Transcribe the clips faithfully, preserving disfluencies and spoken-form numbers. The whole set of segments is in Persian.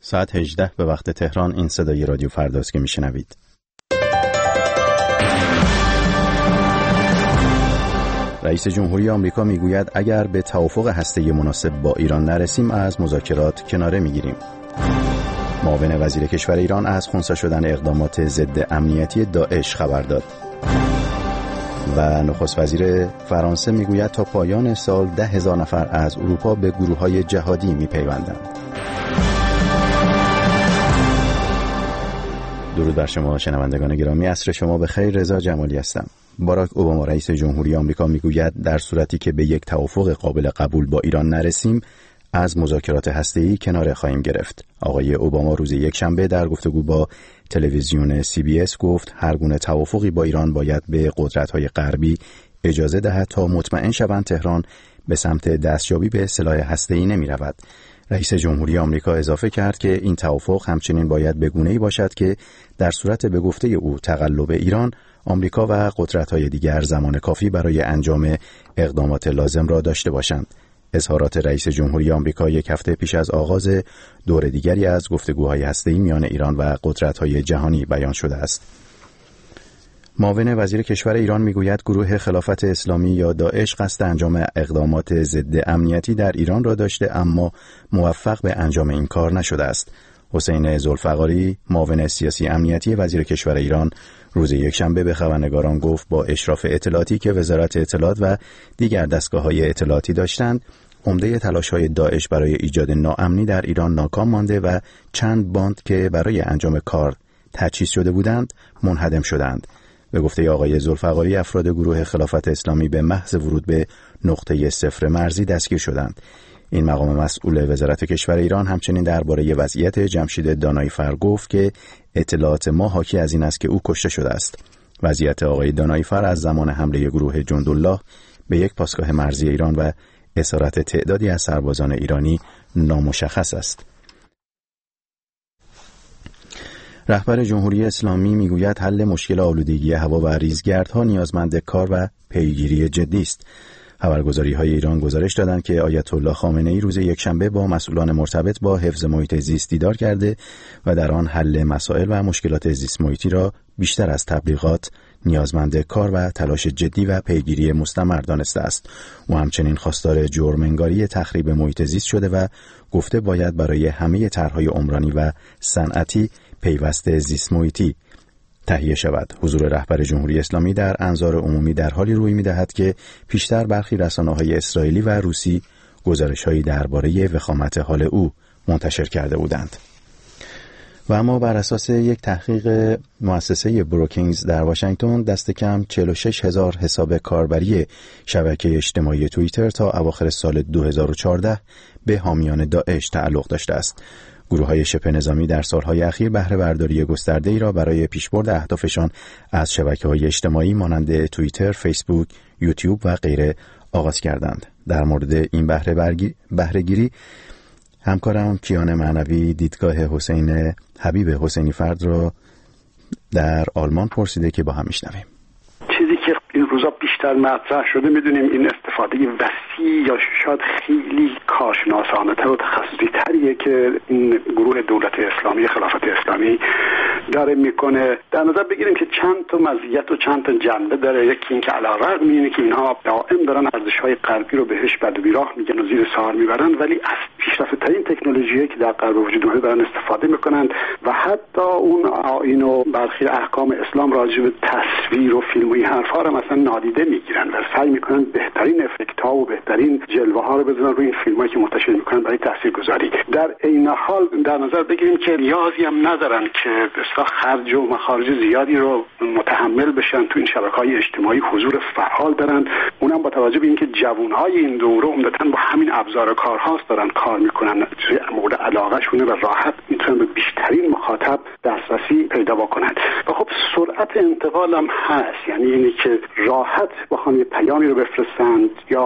ساعت هجده به وقت تهران. این صدای رادیو فرداست که میشنوید. رئیس جمهوری آمریکا میگوید اگر به توافق هسته‌ای مناسب با ایران نرسیم از مذاکرات کناره میگیریم. معاون وزیر کشور ایران از خنثی شدن اقدامات ضد امنیتی داعش خبر داد. و نخست وزیر فرانسه میگوید تا پایان سال ده هزار نفر از اروپا به گروه‌های جهادی میپیوندند. درود بر شما شنوندگان گرامی، عصر شما بخیر. رضا جمالی هستم. باراک اوباما رئیس جمهوری آمریکا میگوید در صورتی که به یک توافق قابل قبول با ایران نرسیم از مذاکرات هسته‌ای کناره خواهیم گرفت. آقای اوباما روز یکشنبه در گفتگو با تلویزیون سی بی اس گفت هر گونه توافقی با ایران باید به قدرت‌های غربی اجازه دهد تا مطمئن شوند تهران به سمت دستیابی به سلاح هسته‌ای نمی‌رود. رئیس جمهوری آمریکا اضافه کرد که این توافق همچنین باید به گونه‌ای باشد که در صورت به گفته او تقلب ایران، آمریکا و قدرت‌های دیگر زمان کافی برای انجام اقدامات لازم را داشته باشند. اظهارات رئیس جمهوری آمریکا یک هفته پیش از آغاز دور دیگری از گفتگوهای هسته‌ای میان ایران و قدرت‌های جهانی بیان شده است. معاون وزیر کشور ایران میگوید گروه خلافت اسلامی یا داعش قصد انجام اقدامات ضد امنیتی در ایران را داشته اما موفق به انجام این کار نشده است. حسین ذوالفقاری، معاون سیاسی امنیتی وزیر کشور ایران، روز یکشنبه به خبرنگاران گفت با اشراف اطلاعاتی که وزارت اطلاعات و دیگر دستگاه‌های اطلاعاتی داشتند، عمده تلاش‌های داعش برای ایجاد ناامنی در ایران ناکام مانده و چند باند که برای انجام کار تجهیز شده بودند منهدم شدند. به گفته آقای ذوالفقاری، افراد گروه خلافت اسلامی به محض ورود به نقطه صفر مرزی دستگیر شدند. این مقام مسئول وزارت کشور ایران همچنین درباره وضعیت جمشید داناییفر گفت که اطلاعات ما حاکی از این است که او کشته شده است. وضعیت آقای داناییفر از زمان حمله گروه جندالله به یک پاسگاه مرزی ایران و اسارت تعدادی از سربازان ایرانی نامشخص است. رهبر جمهوری اسلامی میگوید حل مشکل آلودگی هوا و ریزگردها نیازمند کار و پیگیری جدی است. خبرگزاری‌های ایران گزارش دادند که آیت الله خامنه‌ای روز یکشنبه با مسئولان مرتبط با حفظ محیط زیست دیدار کرده و در آن حل مسائل و مشکلات زیست محیطی را بیشتر از تبلیغات نیازمند کار و تلاش جدی و پیگیری مستمر دانسته است. او همچنین خواستار جرم‌انگاری تخریب محیط زیست شده و گفته باید برای همه طرح‌های عمرانی و صنعتی پیوست زیست محیطی تهیه شود. حضور رهبر جمهوری اسلامی در انظار عمومی در حالی روی می‌دهد که پیشتر برخی رسانه‌های اسرائیلی و روسی گزارش‌هایی درباره وخامت حال او منتشر کرده بودند. و اما بر اساس یک تحقیق مؤسسه بروکینگز در واشنگتن، دست کم چهل و شش هزار حساب کاربری شبکه اجتماعی توییتر تا اواخر سال دو هزار و چهارده به حامیان داعش تعلق داشته است. گروه‌های شبه نظامی در سالهای اخیر بهره برداری گسترده‌ای را برای پیشبرد اهدافشان از شبکه‌های اجتماعی مانند توییتر، فیسبوک، یوتیوب و غیره آغاز کردند. در مورد این بهره گیری همکارم کیان معنوی دیدگاه حسین حبیب حسینی فرد را در آلمان پرسیده که با هم میشنویم. چیزی که این روزا بیشتر مطرح شده، میدونیم این استفاده وسیع یا شاید خیلی کارشناسانه تر و تخصصی تریه که این گروه دولت اسلامی خلافت اسلامی داره میکنه. در نظر بگیریم که چند تا مزیت و چند تا جنبه داره. یکی این که علیرغم اینه که اینها دائم دارن ارزش‌های غربی رو بهش بد و بیراه میگن و زیر سوال میبرن، ولی از پیشرفته‌ترین تکنولوژیایی که در غرب وجود داره دارن استفاده میکنن و حتی اون آیین و برخی احکام اسلام راجع به تصویر و فیلم و این حرفا رو مثلا نادیده میگیرن و سعی میکنن بهترین افکت‌ها و بهترین جلوه‌ها رو بزنن روی این فیلمایی که منتشر میکنن برای تاثیرگذاری. در عین حال در نظر بگیریم که نیازی هم ندارن که اصلا خرج و مخارج زیادی رو متحمل بشن تو این شبکه‌های اجتماعی، حضور فعال دارن. اونم با توجه به اینکه جوان‌های این دوره عمدتاً با همین ابزار کارهاست دارن کار میکنن، توی مورد علاقه شونه و راحت میتونن به بیشترین مخاطب دسترسی پیدا بکنن. و خب سرعت انتقال هم هست، یعنی اینی که راحت بخوان یه پیامی رو بفرستند یا بخوان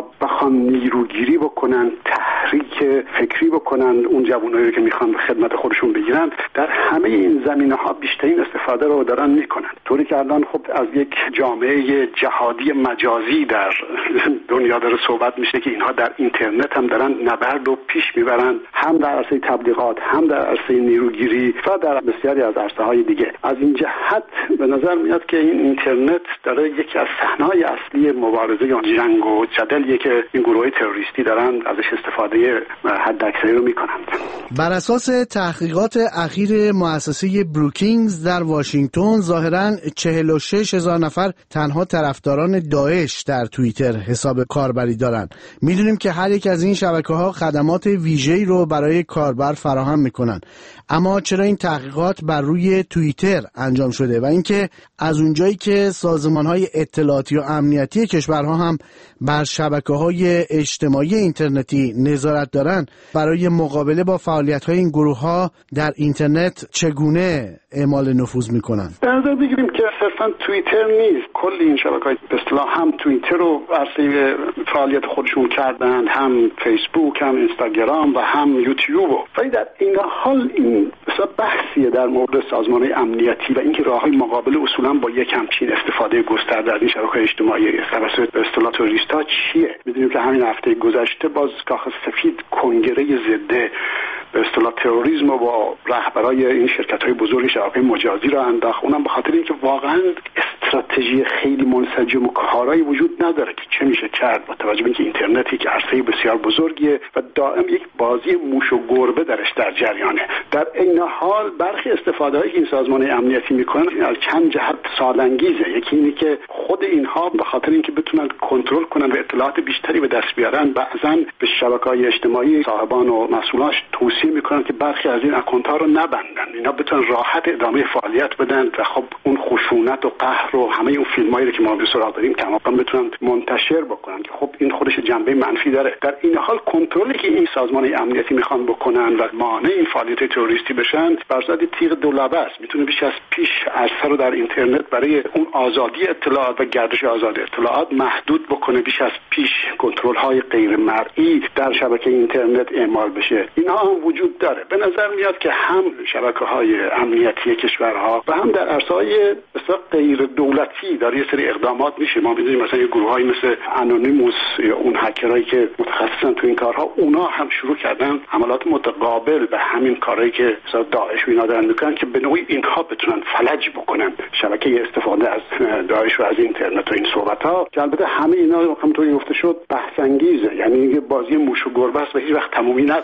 بخوان نیروگیری بکنن، تحریک فکری بکنن اون جوانایی رو که میخوان خدمت خودشون بگیرن، در همه این زمینه‌ها بیشترین استفاده رو دارن میکنن. طوری که الان خب از یک جامعه جهادی مجازی در دنیا داره صحبت میشه که اینها در اینترنت هم دارن نبرد رو پیش میبرن، هم در عرصه تبلیغات، هم در عرصه نیروگیری و در بسیاری از عرصه‌های دیگه. از این جهت به نظر میاد که این اینترنت داره یکی از صحنه‌های اصلی مبارزه یا جنگ و جدلیه که این گروه تروریستی دارن ازش استفاده حداکثری رو میکنند. بر اساس تحقیقات اخیر مؤسسه بروکینگز در واشنگتن، ظاهراً چهل و شش هزار نفر تنها طرفداران داعش در توییتر حساب کاربری دارند. میدونیم که هر یک از این شبکه‌ها خدمات ویژه‌ای رو برای کاربر فراهم میکنن، اما چرا این تحقیقات بر روی توییتر انجام شده و اینکه از اونجایی که سازمان‌های اطلاعاتی و امنیتی کشورها هم بر شبکه‌های اجتماعی اینترنتی نظارت دارن، برای مقابله با فعالیت‌های این گروه‌ها در اینترنت چگونه اعمال نفوذ میکنن؟ در نظر بگیریم که صرفا توییتر نیست، کل این شبکه‌های به اصطلاح هم توییتر رو عرصه فعالیت خودشون کردن، هم فیسبوک، هم اینستاگرام و هم یوتیوب. ولی در این حال این بحثیه در مورد سازمان‌های امنیتی و اینکه راه‌های مقابله اصولاً با یک همچین استفاده گسترده از این شبکه‌های اجتماعی توسط به اصطلاح تروریست‌ها چیه؟ می‌دونیم که همین هفته گذشته باز کاخ سفید کنگره ضد به اصطلاح تروریسم و با رهبرای این شرکت‌های بزرگ شبکه مجازی را انداخت. اونم به خاطر اینکه واقعاً استراتژی خیلی منسجم و کارایی وجود نداره که چه میشه کرد با توجه به اینکه اینترنتی که عرصه بسیار بزرگیه و دائم یک بازی موش و گربه درش در جریانه. در این حال برخی استفاده‌هایی که این سازمان امنیتی میکنن از چند جهت سال‌انگیزه. یکی اینه که خود اینها به خاطر اینکه بتونن کنترل کنن و اطلاعات بیشتری به دست بیارن، بعضاً به شبکه‌های اجتماعی صاحبان و مسئولانش توصیه میکنن که برخی از این اکانت‌ها رو نبندن، اینا بتونن راحت ادامه فعالیت بدن و خب اون خشونت و قهر و همه اون فیلمایی رو که ما به سراغ داریم تمام بتونن منتشر بکنن که خب این خودش جنبه منفی داره. در این حال کنترلی که این سازمان امنیتی میخوان بکنن و مانع این فعالیت تروریستی بشن بر ضد تیغ دولبه است. میتونه بیش از پیش عرصه رو در اینترنت برای اون آزادی اطلاعات و گردش آزاد اطلاعات محدود بکنه، بیش از پیش کنترل‌های غیر مرئی در شبکه اینترنت اعمال بشه. اینها هم وجود داره. به نظر میاد که هم شبکه‌های امنیتی کشورها و هم در عرصه‌های مثلا غیر دولتی در یه سری اقدامات میشه. ما می‌دونیم مثلا یه گروه‌هایی مثل انونیموس یا اون هکرایی که متخصصن تو این کارها، اونا هم شروع کردن عملات متقابل به همین کارهایی که مثلا داعش و اینا دارن میکنن که به نوعی اینها بتونن فلج بکنن شبکه استفاده از داعش و از اینترنت و این صحبت‌ها، که البته همه اینا همونطوری گفته شد بحث انگیزه، یعنی یه بازی موش و گربه است و هیچ وقت تمومی نداره.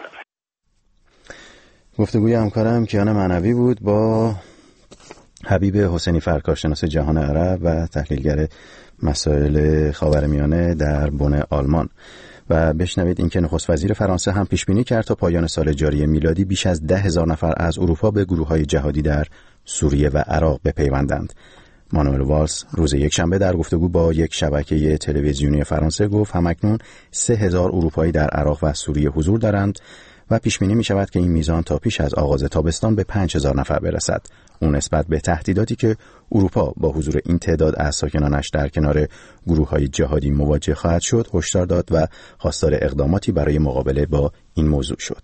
گفتگوی همکارم کیان معنوی بود با حبیب حسینی فر، کارشناس جهان عرب و تحلیلگر مسائل خاورمیانه در بن آلمان. و بشنوید اینکه نخست وزیر فرانسه هم پیش بینی کرد تا پایان سال جاری میلادی بیش از ده هزار نفر از اروپا به گروه‌های جهادی در سوریه و عراق بپیوندند. مانوئل والس روز یکشنبه در گفتگو با یک شبکه تلویزیونی فرانسه گفت همکنون سه هزار اروپایی در عراق و سوریه حضور دارند و پیش بینی می شود که این میزان تا پیش از آغاز تابستان به پنج هزار نفر برسد. اون نسبت به تهدیداتی که اروپا با حضور این تعداد از ساکنانش در کنار گروه‌های جهادی مواجه خواهد شد هشدار داد و خواستار اقداماتی برای مقابله با این موضوع شد.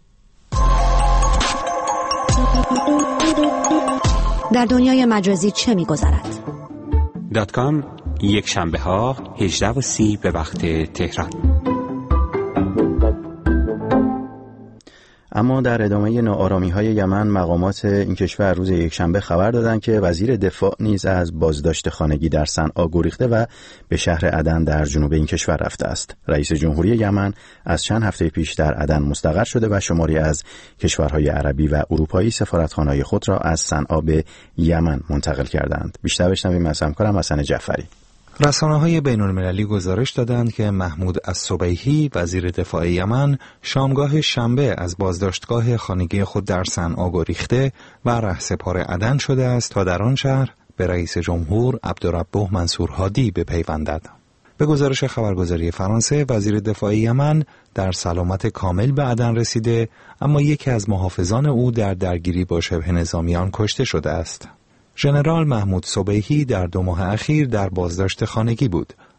در دنیای مجازی چه می‌گذرد؟ دات کام یک شنبه ها هجده و سی به وقت تهران. اما در ادامه ناآرامی‌های یمن، مقامات این کشور روز یکشنبه خبر دادند که وزیر دفاع نیز از بازداشت خانگی در صنعا گریخته و به شهر عدن در جنوب این کشور رفته است. رئیس جمهوری یمن از چند هفته پیش در عدن مستقر شده و شماری از کشورهای عربی و اروپایی سفارتخانه‌های خود را از صنعا به یمن منتقل کردند. بیشتر بشنویم از همکارم حسن جعفری. رسانه‌های بین‌المللی گزارش دادند که محمود الصبیحی وزیر دفاع یمن شامگاه شنبه از بازداشتگاه خانگی خود در صنعا گریخته و رهسپار عدن شده است تا در آن شهر به رئیس جمهور عبدالربه منصور هادی بپیوندد. به گزارش خبرگزاری فرانسه، وزیر دفاع یمن در سلامت کامل به عدن رسیده، اما یکی از محافظان او در درگیری با شبه نظامیان کشته شده است. ژنرال محمود صبیحی در دو ماه اخیر در بازداشت خانگی بود،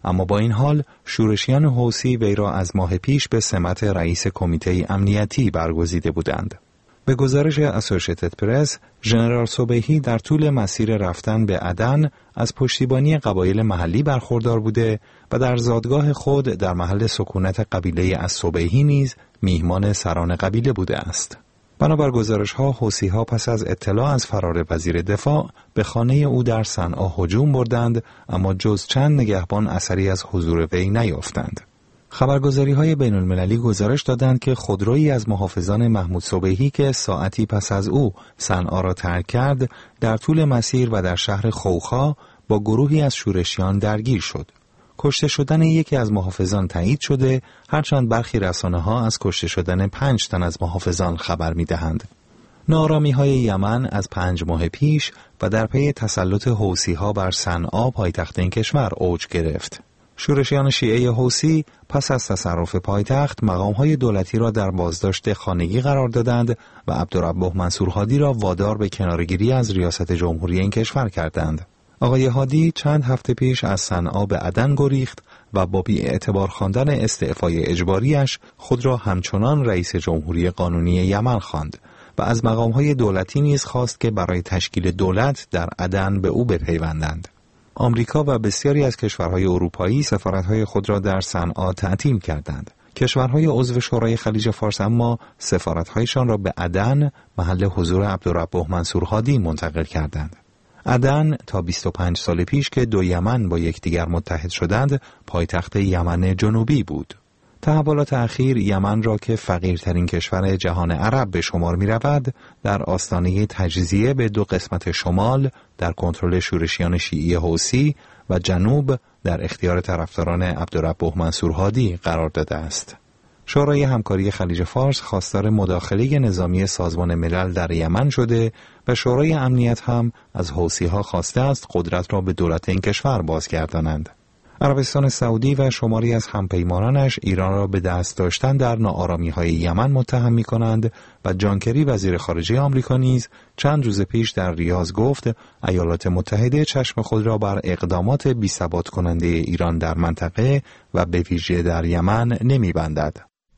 اما با این حال شورشیان حوثی وی را از ماه پیش به سمت رئیس کمیته امنیتی برگزیده بودند. به گزارش اسوشیتد پرس، ژنرال صبیحی در طول مسیر رفتن به عدن از پشتیبانی قبایل محلی برخوردار بوده و در زادگاه خود در محل سکونت قبیله الصبیحی نیز میهمان سران قبیله بوده است. بنابر گزارش‌ها، حوثی‌ها پس از اطلاع از فرار وزیر دفاع به خانه او در صنعا هجوم بردند، اما جز چند نگهبان اثری از حضور وی نیافتند. خبرگزاری‌های بین‌المللی گزارش دادند که خودرویی از محافظان محمود صبیحی که ساعتی پس از او صنعا را ترک کرد، در طول مسیر و در شهر خوخا با گروهی از شورشیان درگیر شد. کشته شدن یکی از محافظان تایید شده، هرچند برخی رسانه‌ها از کشته شدن پنج تن از محافظان خبر می‌دهند. ناآرامی‌های یمن از پنج ماه پیش و در پی تسلط حوثی‌ها بر صنعا پایتخت این کشور اوج گرفت. شورشیان شیعه حوثی پس از تصرف پایتخت مقام‌های دولتی را در بازداشت خانگی قرار دادند و عبدالربه منصور هادی را وادار به کناره‌گیری از ریاست جمهوری این کشور کردند. آقای هادی چند هفته پیش از صنعا به عدن گریخت و با بی‌اعتبار خواندن استعفای اجباریش خود را همچنان رئیس جمهوری قانونی یمن خواند و از مقام‌های دولتی نیز خواست که برای تشکیل دولت در عدن به او بپیوندند. آمریکا و بسیاری از کشورهای اروپایی سفارت‌های خود را در صنعا تعطیل کردند. کشورهای عضو شورای خلیج فارس اما سفارت‌هایشان را به عدن، محل حضور عبدالربه منصور هادی، منتقل کردند. عدن تا بیست و پنج سال پیش که دو یمن با یکدیگر متحد شدند، پایتخت یمن جنوبی بود. تحولات اخیر یمن را که فقیرترین کشور جهان عرب به شمار می رود، در آستانه تجزیه به دو قسمت شمال در کنترل شورشیان شیعی حوثی و جنوب در اختیار طرفداران عبدالربه منصور هادی قرار داده است. شورای همکاری خلیج فارس خواستار مداخله نظامی سازمان ملل در یمن شده و شورای امنیت هم از حوثی‌ها خواسته است قدرت را به دولت این کشور بازگردانند. عربستان سعودی و شماری از همپیمانانش ایران را به دست داشتن در ناآرامی‌های یمن متهم می‌کنند و جان کری وزیر خارجه آمریکا نیز چند روز پیش در ریاض گفت ایالات متحده چشم خود را بر اقدامات بی‌ثبات کننده ایران در منطقه و به ویژه در یمن نمی‌بندد.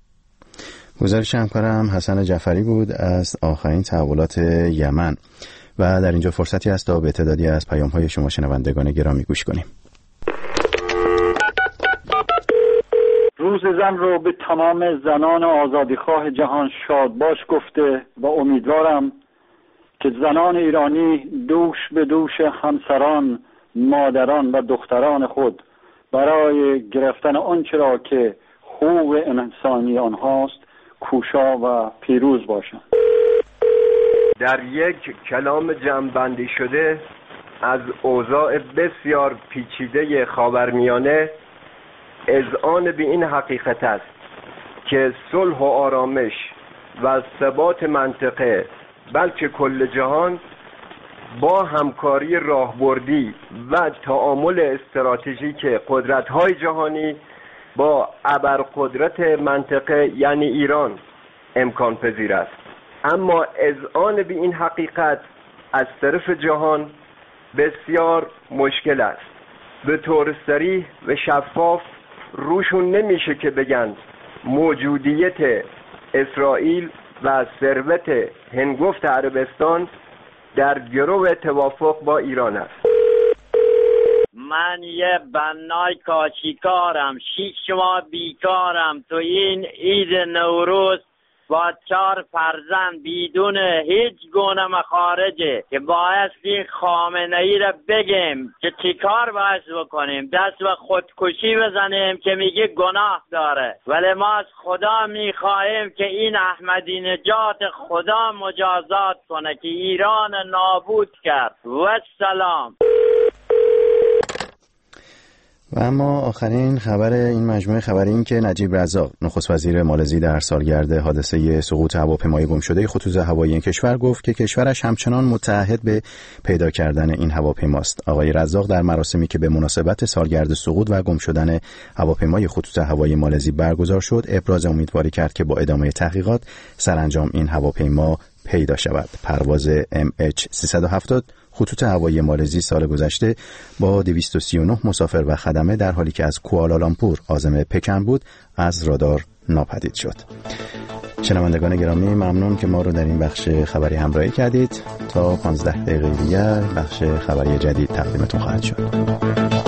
گزارش همکارم حسن جعفری بود از آخرین تحولات یمن و در اینجا فرصتی است تا به تعدادی از پیام‌های شما شنوندگان گرامی گوش کنیم. روز زن رو به تمام زنان آزادیخواه جهان شادباش گفته و امیدوارم که زنان ایرانی دوش به دوش همسران، مادران و دختران خود برای گرفتن آنچه را که حقوق انسانی آنهاست کوشا و پیروز باشند. در یک کلام جمع‌بندی شده از اوضاع بسیار پیچیده خاورمیانه اذعان به این حقیقت است که صلح و آرامش و ثبات منطقه بلکه کل جهان با همکاری راهبردی و تعامل استراتژیک قدرت‌های جهانی با ابرقدرت منطقه یعنی ایران امکان پذیر است. اما اذعان به این حقیقت از طرف جهان بسیار مشکل است. به طور صریح و شفاف روشون نمیشه که بگن موجودیت اسرائیل و ثروت هنگفت عربستان در گرو توافق با ایران است. من یه بنای کاشیکارم، شیش ماه بیکارم، تو این عید نوروز با چهار فرزند بدون هیچ گونه مخارجه که بایستی خامنه ای را بگیم که چی کار باید بکنیم، دست به خودکشی بزنیم که میگه گناه داره، ولی ما از خدا میخواهیم که این احمدی نژاد خدا مجازات کنه که ایران نابود کرد. و سلام. و اما آخرین خبر این مجموعه خبری این که نجیب رزاق نخست وزیر مالزی در سالگرد حادثه سقوط هواپیمای گم شده خطوط هوایی این کشور گفت که کشورش همچنان متعهد به پیدا کردن این هواپیماست. آقای رزاق در مراسمی که به مناسبت سالگرد سقوط و گم شدن هواپیمای خطوط هوایی مالزی برگزار شد ابراز امیدواری کرد که با ادامه تحقیقات سرانجام این هواپیما پیدا شود. پرواز ام اچ سیصد و هفتاد خطوط هوایی مالزی سال گذشته با دویست و سی و نه مسافر و خدمه در حالی که از کوالالامپور عازم پکن بود از رادار ناپدید شد. شنوندگان گرامی، ممنون که ما رو در این بخش خبری همراهی کردید. تا پانزده دقیقه دیگر بخش خبری جدید تقدیمتون خواهد شد.